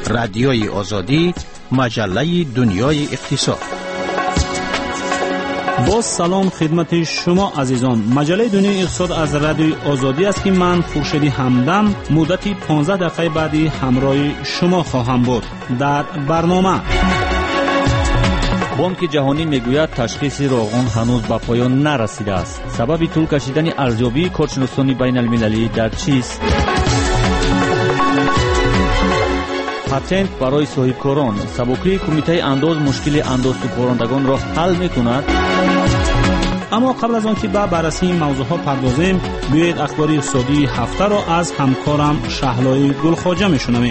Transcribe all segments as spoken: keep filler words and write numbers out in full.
رادیوی آزادی، مجله دنیای اقتصاد. با سلام خدمت شما عزیزان. مجله دنیای اقتصاد از رادیوی آزادی است که من خورشید همدم مدتی پانزده دقیقه بعدی همراه شما خواهم بود. در برنامه بانک جهانی میگوید تشخیص روغن هنوز به پایان نرسیده است. سبب طول کشیدن ارزیابی کارشناسان بین المللی در چیست؟ پاتنت برای صاحبکاران، سبکروی کمیته انداز مشکل اندازه‌کنندگان را حل می‌کند. اما قبل از آن که به بررسی این موضوعات پردازیم، بیایید اخبار اقتصادی هفته را از همکارم شهلای گلخواجه میشنویم.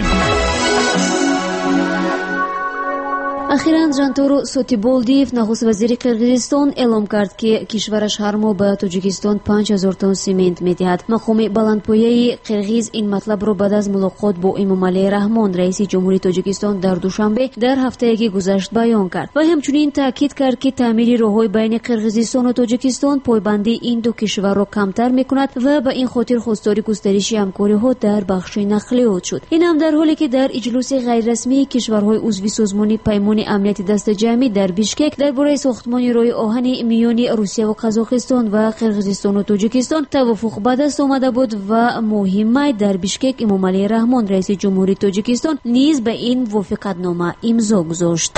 اخیراً جантур Сотиболдиев, нахуст вазири Қирғизистон, эълом кард, ки кишвараш ҳар моҳ ба Тоҷикистон панҷ ҳазор тонн симент медиҳад. мақоми баландпояи қирғиз ин матлабро баъд аз мулоқот бо Эмомалӣ Раҳмон, раиси ҷумҳурии Тоҷикистон, дар душанбе дар ҳафтае ки гузашт баён кард. ва ҳамчунин таъкид кард, ки таъмири роҳҳои байни Қирғизистону Тоҷикистон пойбандии ин ду кишварро камтар мекунад ва ба ин хотир хостори густариши ҳамкориҳо дар бахши нақлиёт шуд. ин ҳам дар ҳоле ки дар иҷлоси ғайрирасмии кишварҳои узви созмони паймони амнияти дастаҷамъӣ дар Бишкек дар бораи сохтмони роҳи оҳани миёни Русия ва Қазоқистон ва Қирғизистону Тоҷикистон тавофуқ ба даст омада буд ва моҳи май дар Бишкек Эмомалӣ Раҳмон, раиси ҷумҳурии Тоҷикистон, низ ба ин мувофиқатнома имзо гузошт.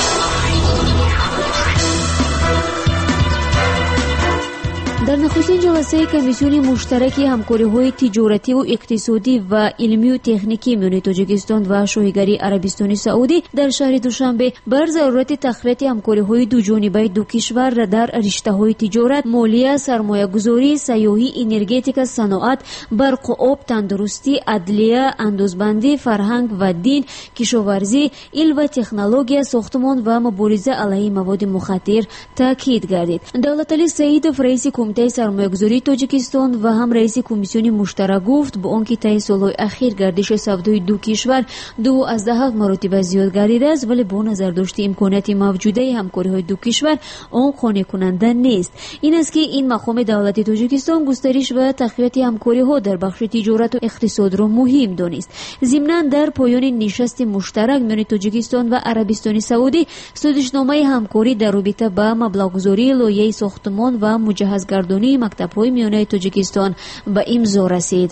дар нахустин ҷаласаи комиссиони муштараки ҳамкориҳои тиҷоративу иқтисодӣ ва илмию техникӣ миёни Тоҷикистон ва шоҳигарии Арабистони Саудӣ дар шаҳри Душанбе бар зарурати тақвияти ҳамкориҳои дуҷонибаи ду кишвар дар риштаҳои тиҷорат, молия, сармоягузорӣ, сайёҳӣ, энергетика, саноат, барқу об, тандурустӣ, адлия, андозбандӣ, фарҳанг ва дин, кишоварзӣ, ил ва технология, сохтмон ва мубориза алайҳи маводи мухаддир таъкид гардид. Давлаталӣ Саидов, раиси кумитаи сармоягузории Тоҷикистон ва ҳам раиси комиссиони муштарак гуфт, бо он ки таи солҳои ахир гардиши савдои ду кишвар ду азда ҳафт маротиба зиёд гардидааст, вале бо назардошти имконияти мавҷудаи ҳамкориҳои ду кишвар он қонеъкунанда нест. ин аст ки ин мақоми давлати Тоҷикистон густариш ва тақвияти ҳамкориҳо дар бахши тиҷорату иқтисодро муҳим донист. зимнан дар поёни нишасти муштарак миёни Тоҷикистон ва Арабистони Саудӣ созишномаи ҳамкорӣ дар робита ба маблағгузории лоиҳаи сохтмон ва муҷаҳҳазгардонии мактабҳои миёнаи Тоҷикистон ба имзо расид.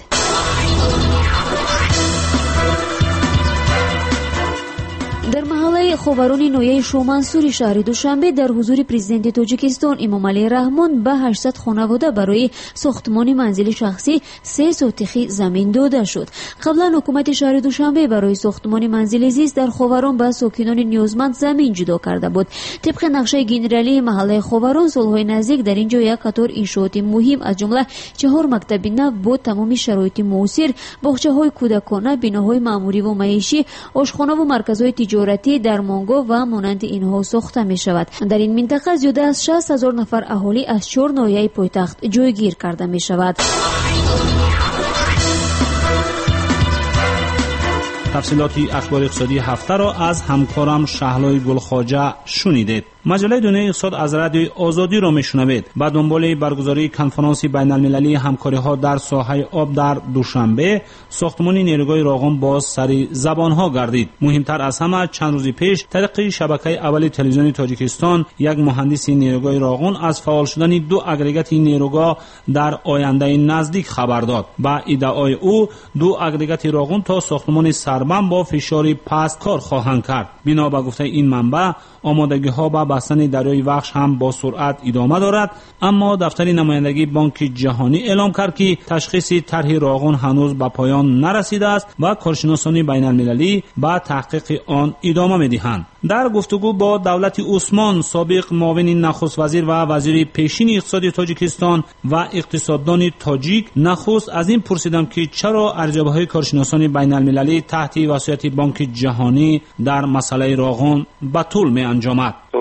дар маҳаллаи ховарони ноҳияи Шоҳмансури шаҳри Душанбе дар ҳузури президенти Тоҷикистон Эмомалӣ Раҳмон ба ҳаштсад хонавода барои сохтмони манзили шахсӣ се сотихи замин дода шуд. қаблан ҳукумати шаҳри Душанбе барои сохтмони манзили зист дар Ховарон ба сокинони ниёзманд замин ҷудо карда буд. тибқи нақшаи генералии маҳаллаи Ховарон солҳои наздик дар ин ҷо як қатор иншооти муҳим аз ҷумла чаҳор мактаби нав бо тамоми шароити муосир, боғчаҳои кӯдакона, биноҳои маъмуриву маишӣ, ошхонаву марказҳои тиҷоратӣ, дармонгоҳ ва монанди инҳо сохта мешавад. дар ин минтақа зиёда аз шаст ҳазор нафар аҳолӣ аз чор ноҳияи пойтахт ҷойгир карда мешавад. тафсилоти ахбори иқтисодии ҳафтаро аз ҳамкорам Шаҳлои Гулхоҷа шунидед. маҷалаи дунёи иқтисод аз радиои Озодиро мешунавед. ба дунболи баргузории конференсияи байналмилалии ҳамкориҳо дар соҳаи об дар Душанбе, сохтмони нерӯгоҳи роғун боз сари забонҳо гардид. муҳимтар аз ҳама, чанд рӯзи пеш тариқи шабакаи аввали телевизиони Тоҷикистон як муҳандиси нерӯгоҳи роғун аз фаъол шудани ду агрегати нерӯгоҳ дар ояндаи наздик хабар дод. ба иддаои ӯ, ду агрегати роғун то сохтмони сарбанд бо фишори паст кор хоҳанд кард. бино ба гуфтаи ин манбаъ, омодагиҳо ба бастани дарёи Вахш ҳам бо суръат идома дорад, аммо дафтари намояндагии Банки ҷаҳонӣ эълом кард, ки ташхиси тарҳи роғун ҳанӯз ба поён нарасидааст ва коршиносони байналмилалӣ ба таҳқиқи он идома медиҳанд. дар гуфтугӯ бо давлати Усмон, собиқ муовини нахуст-вазир ва вазири пешини иқтисоди Тоҷикистон ва иқтисоддони тоҷик, нахуст аз ин пурсидам, ки чаро арзёбиҳои коршиносони байналмилалӣ таҳти васояти Банки ҷаҳонӣ дар масъалаи роғун ба тӯл меанҷомад.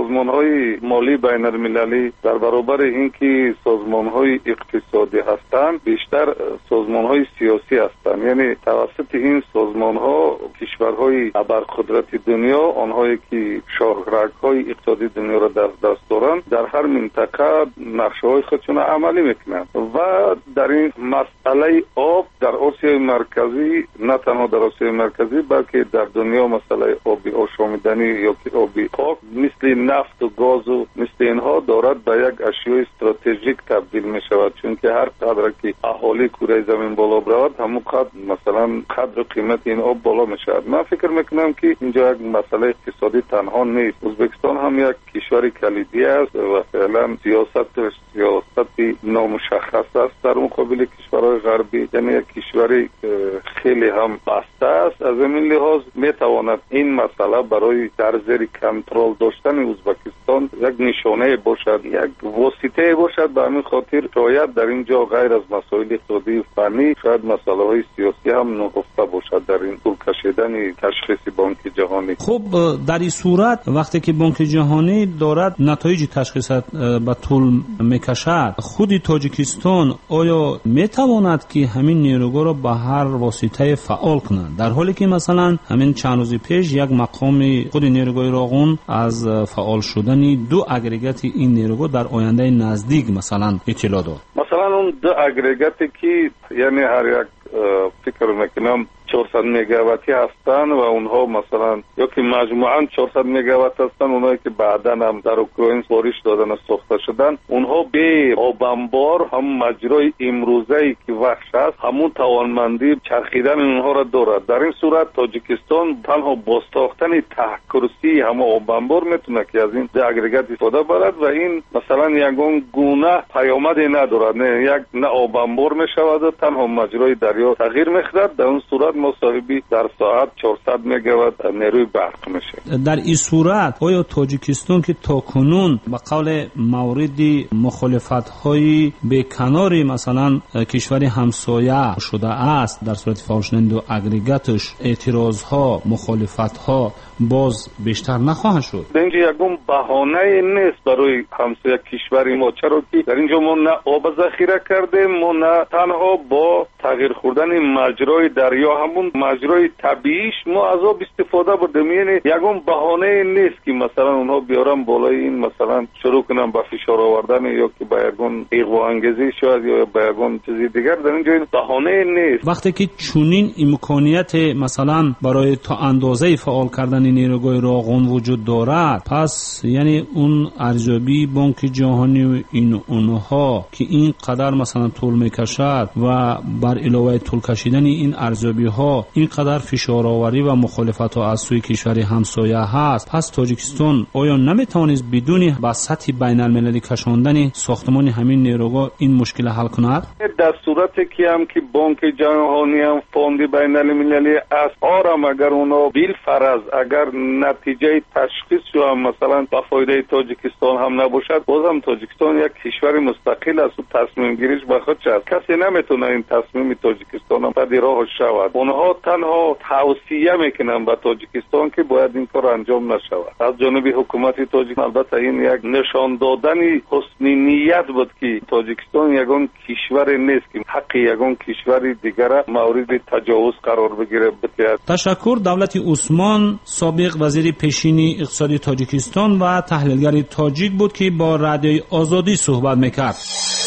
سازمان‌های مالی بین‌المللی در برابر اینکه سازمان‌های اقتصادی هستند بیشتر سازمان‌های سیاسی هستند. یعنی توسط این سازمان‌ها کشورهای ابرقدرت دنیا، آنهایی که شاهرگ‌های اقتصادی دنیا را در دست دارند، در هر منطقه نقشه‌های خودشون عملی میکنند و در این مسئله آب در آسیای مرکزی، نه تنها در آسیای مرکزی بلکه در دنیا مسئله آب آشامیدنی یا که آب پاک مثل نفت و گاز و مثل اینها دارد به یک اشیاء استراتژیک تبدیل می شود، چون که هر قدر که اهالی کره زمین بالا برود همون قدر مثلا قدر و قیمت این آب بالا می شود. من فکر میکنم که اینجا یک مسئله اقتصادی تنها نیست. ازبکستان هم یک کشور کلیدی است و فعلا سیاست سیاست نامشخص است در مقابل کشورهای غربی، یعنی یک کشوری خیلی هم بسته است. از این لحاظ می تواند این مسئله برای در زیر کنترل داشتن ازبکستان یک نشانه باشد، یک واسطه باشد. به همین خاطر شاید در اینجا غیر از مسائل اقتصادی و فنی شاید مسئله های سیاسی هم نهفته باشد در این طول کشیدن تشخیص بانک جهانی. خب در این صورت وقتی که بانک جهانی دارد نتایج تشخیص به طول میکشد، خود تاجیکستان آیا میتواند که همین نیروگاه را به هر واسطه فعال کند، در حالی که مثلا همین چند روز پیش یک مقام خود نیروگاه راغون از فعال شدن دو اگریگات این نیروگاه در آینده نزدیک مثلا اطلاع داد؟ مثلا اون دو اگریگاتی که یعنی هر یک فکر میکنم چهارصد مگاواتی هستن و اونها مثلا یا که مجموعاً چهارصد مگاوات هستن، اونایی که بعداً هم در اوکراین سفارش دادن و ساخته شدن، اونها به آبانبار هم مجرای امروزه‌ای که وحش است همون توانمندی چرخیدن اونها را دارد. در این صورت تاجیکستان تنها با ساختن تهکرسی هم آبانبار میتونه که از این اگریگات استفاده برد و این مثلا یگان گونه پیامدی ندارد، نه یک نه آبانبار میشود و تنها مجرای دریا تغییر میخورد. در اون صورت مصاحبی در ساعت چهارصد مگاوات نیروی برق میشه. در این صورت آیا تاجیکستان که تاکنون به قول موردی مخالفت‌های به کنار مثلا کشور همسایه شده است، در صورت فعال شدن دو اگریگاتش اعتراض‌ها مخالفت‌ها باز بیشتر نخواهد شد؟ اینجا یکم بهانه نیست برای همسایه کشور ما، چرا که در اینجا ما نه آب ذخیره کردیم، ما نه تنها با تغییر خوردن مجرای دریا همون مجرای طبیعیش ما از آب استفاده بردیم. یعنی یکم بهانه نیست که مثلا اونها بیارن بالای این مثلا شروع کنن با فشار آوردن یا که با یکم اغوا انگیزی شاید یا با یکم چیزی دیگر. در اینجا این بهانه نیست. وقتی که چنین امکانیت مثلا برای تا اندازه فعال کردن نیروگاه راغون وجود دارد، پس یعنی اون ارزیابی بانک جهانی و این اونها که این قدر مثلا طول میکشد و بر علاوه طول کشیدن این ارزیابی ها این قدر فشار آوری و مخالفت ها از سوی کشور همسایه هست، پس تاجیکستان آیا نمیتوانست بدون به سطح بین المللی کشاندن ساختمان همین نیروگاه این مشکل حل کند؟ در صورتی که هم که بانک جهانی هم فوند بین المللی است، آرام اگر اونا بیل فرض اگر نتیجه تشخیص شو هم مثلا با فایده تاجیکستان هم نباشد، بازم تاجیکستان یک کشور مستقل است و تصمیم گیریش به خودش است. کسی نمیتونه این تصمیم تاجیکستان هم پذیرا شود. اونها تنها توصیه میکنن به تاجیکستان که باید این کار انجام نشود. از جانب حکومت تاجیکستان البته این یک نشان دادن حسن نیت بود که تاجیکستان یگان کشور نیست که حق یگان کشور دیگر مورد تجاوز قرار بگیره. تشکر. دولت عثمان سابق وزیر پیشین اقتصادی تاجیکستان و تحلیلگر تاجیک بود که با رادیوی آزادی صحبت میکرد.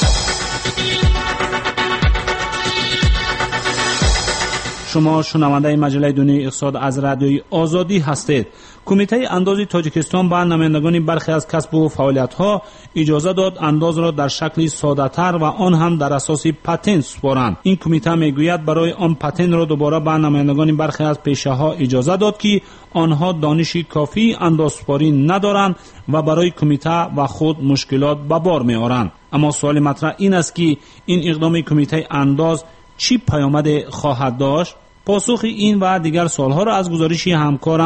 شما شنونده مجله دنیای اقتصاد از رادیوی آزادی هستید. کمیته اندازی تاجیکستان به نمایندگان برخی از کسب و فعالیت‌ها اجازه داد انداز را در شکل ساده‌تر و آن هم در اساس پتنت سپارند. این کمیته میگوید برای آن پتنت را دوباره به نمایندگان برخی از پیشه‌ها اجازه داد که آنها دانش کافی اندازسپاری ندارند و برای کمیته و خود مشکلات به بار می‌آورند. اما سوال مطرح این است که این اقدام کمیته انداز چی پیامد خواهد داشت؟ پاسخ این و دیگر سوالها را از گزارشی همکارم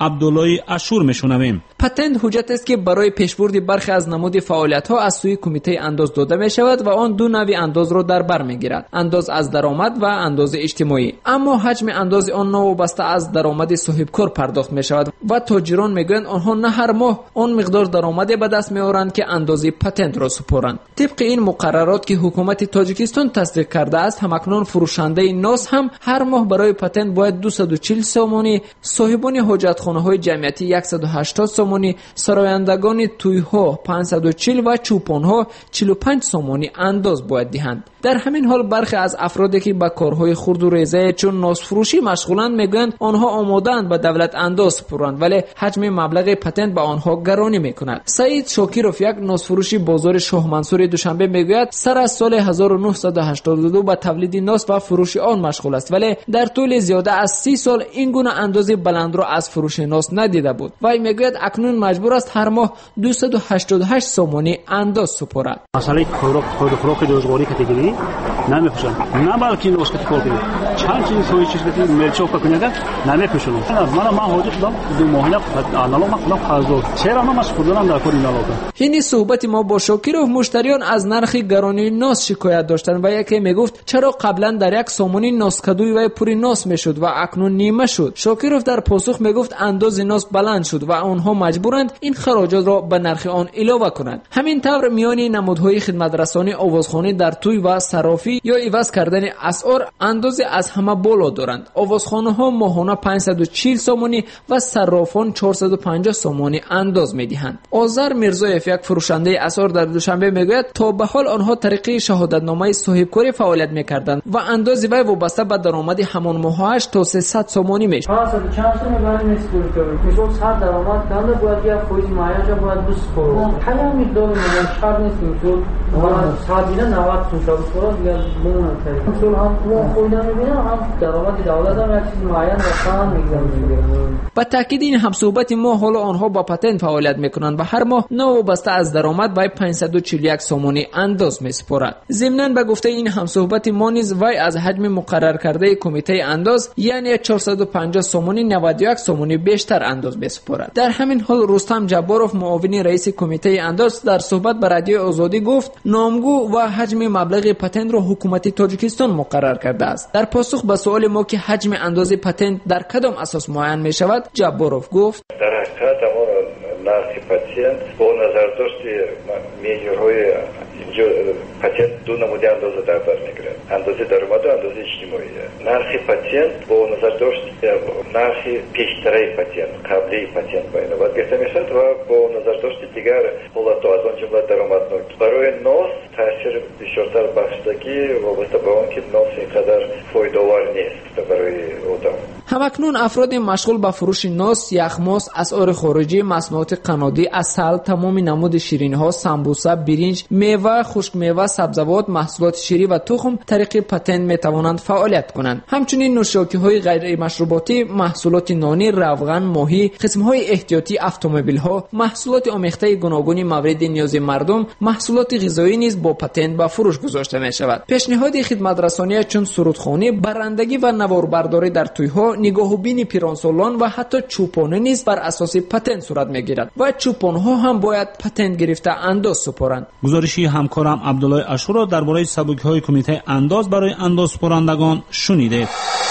عبدالله اشور میشنویم. پتنت حجت است که برای پیشبرد برخی از نمود فعالیت‌ها از سوی کمیته انداز داده می‌شود و آن دو نوع انداز را در بر می‌گیرد: انداز از درآمد و انداز اجتماعی. اما حجم انداز آن نوابسته از درآمد صاحبکار پرداخت می‌شود و تاجران می‌گویند آنها نه هر ماه آن مقدار درآمد به دست می‌آورند که اندازه پتنت را سپارند. طبق این مقررات که حکومت تاجیکستان تصدیق کرده است، همکنون فروشنده ناس هم هر ماه برای پتنت باید دویست و چهل سومانی، صاحبان حاجتخانه‌های جمعیتی صد و هشتاد سومانی، سرایندگان توی‌ها پانصد و چهل و چوپان‌ها چهل و پنج سومانی انداز باید دهند. در همین حال برخی از افرادی که با کارهای خرد و ریزه چون ناس فروشی مشغولند میگویند آنها آماده‌اند به دولت انداز سپارند، ولی حجم مبلغ پتنت به آنها گرانی میکند. سعید شاکیروف، یک ناس فروشی بازار شاه منصور دوشنبه میگوید سر از سال هزار و نهصد و هشتاد و دو به تولید ناس و فروش آن مشغول است، ولی در طول زیاده از سی سال این گونه انداز بلند را از فروش ناس ندیده بود. وی میگوید اکنون مجبور است هر ماه دویست و هشتاد و هشت سومانی انداز سپارد. مسئله خوراک خوراک دوزگاری کاتگوری نمیپوشند، نه بلکه ناس کاتگوری چند چیز سوی چیز که مرچوب کنید نمیپوشند. من ما حاجت دارم دو ماهانه نالو ما خلاص خازو چرا ما مسئول دارم در کاری نالو. این صحبت ما با شاکیروف مشتریان از نرخ گرانی ناس شکایت داشتند و یکی میگفت چرا قبلا در یک سومانی ناس کدوی و پوری ناس میشد و اکنون نیمه شد. شاکیروف در پاسخ میگفت انداز ناس بلند شد و آنها مجبورند این خراجات را به نرخ آن علاوه کنند. همین طور میان نمودهای خدمت رسانی آوازخوانی در توی و صرافی یا عوض کردن اسعار انداز از همه بالا دارند. آوازخانه‌ها ماهانه پانصد و چهل سومانی و صرافان چهارصد و پنجاه سومانی انداز میدهند. آذر میرزایف، یک فروشنده اسعار در دوشنبه میگوید تا به حال آنها طریق شهادتنامه صاحبکاری فعالیت میکردند و انداز وی وابسته به درآمد همان ماهش تا سیصد سومانی میشد. چند سوم برای مسئول کرد. میگفت صد درآمد کنده باید یک فویز معیار باید دوست کرد. حالا میدونم من شرط نیست میشد. ما صدینا نود توش بود دیگه بمون کرد. چون هم اون خویدن میبینم هم درآمد دولت هم یک چیز معین رسان میگذارن. با تاکید این هم صحبت ما حالا آنها با پتنت فعالیت میکنند و هر ماه نوابسته از درآمد وی پانصد و چهل و یک سومانی انداز میسپارد. ضمناً به گفته این هم صحبت ما نیز وی از حجم مقرر کرده کمیته انداز یعنی چهارصد و پنجاه سومانی نود و یک سومانی بیشتر انداز میسپارد. در همین حال رستم جباروف، معاون رئیس کمیته انداز، در صحبت با رادیو آزادی گفت نامگو و حجم مبلغ پتنت را حکومت تاجیکستان مقرر کرده است. در پاسخ به سوال ما که حجم اندازه پتنت در کدام اساس معین می شود، جباروف گفت در حقیقت امور نرخ پتنت با نظر داشت معیارهای اینجا پتنت دو نموده اندازه در بر میگیرد: اندازه درآمد و اندازه اجتماعی. نرخ پتنت با نظر داشت نرخ پیشتری پتنت قبلی پتنت باید گرفته میشد و با نظر داشت دیگر حالت از آن جمله درآمدناک برای ناس تاثیر بسیارتر بخشیدگی وابسته به آن که ناس اینقدر فایده‌آور نیست برای آدم. همکنون افراد مشغول به فروش ناس، یخماس، اسعار خارجی، مصنوعات قنادی، عسل، تمام نمود شیرینی‌ها، سمبوسه، برنج، میوه، خشک میوه، سبزیجات، محصولات شیری و تخم طریق پتنت میتوانند فعالیت کنند. همچنین نوشاکی‌های غیر مشروباتی، محصولات نانی، روغن، ماهی، قسم‌های احتیاطی اتومبیل‌ها، محصولات آمیخته گوناگون مورد نیاز مردم، محصولات غذایی نیز با پتنت به فروش گذاشته می‌شود. پیشنهاد خدمت رسانی چون سرودخوانی، برندگی و نواربرداری در توی‌ها، نگاهبین پیرانسالان و حتی چوپانه نیز بر اساس پتنت صورت میگیرد و چوپان‌ها هم باید پتنت گرفته انداز سپارند. گزارشی همکارم عبدالله اشور را درباره سبکی‌های کمیته انداز برای انداز سپارندگان شنیدید.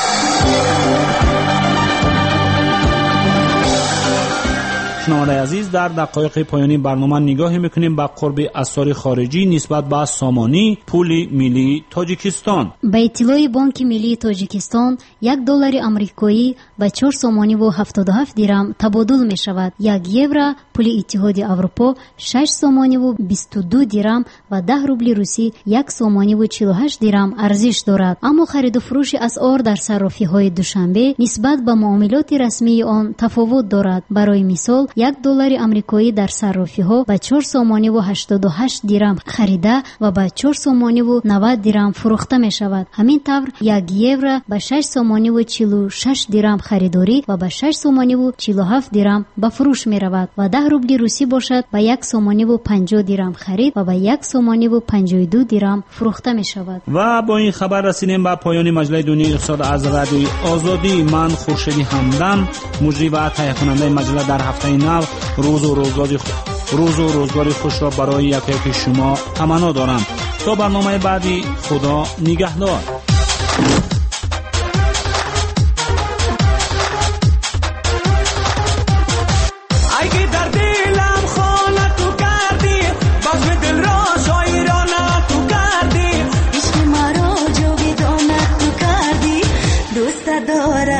شنوندگان عزیز، در دقایق پایانی برنامه نگاهی میکنیم به قرب اسعار خارجی نسبت به سامانی پول ملی تاجیکستان. به اطلاع بانک ملی تاجیکستان یک دلار آمریکایی به چهار سامانی و هفتاد و هفت درم تبادل می شود. یک یورو پول اتحاد اروپا شش سامانی و بیست و دو درم و ده روبل روسی یک سامانی و چهل و هشت درم ارزش دارد. اما خرید و فروش اسعار در صرافی های دوشنبه نسبت به معاملات رسمی آن تفاوت دارد. برای مثال یک دلار آمریکایی در صرافی‌ها به چهار سومانی و هشتاد و هشت درم خریده و به چهار سومانی و نود درم فروخته می شود. همین طور یک یورو به شش سومانی و چهل و شش درم خریداری و به شش سومانی و چهل و هفت درم به فروش می رود و ده روبل روسی باشد به یک سومانی و پنجاه درم خرید و به یک سومانی و پنجاه و دو درم فروخته می شود. و با این خبر رسیدیم به پایان مجله دنیای اقتصاد از رادیوی آزادی. من خورشیدی همدم، مجری و تهیه کننده مجله در هفته نو، روز و روزگاری روز و روزگاری خوش را برای یک یک شما تمنا دارم. تا برنامه بعدی، خدا نگهدار. دارم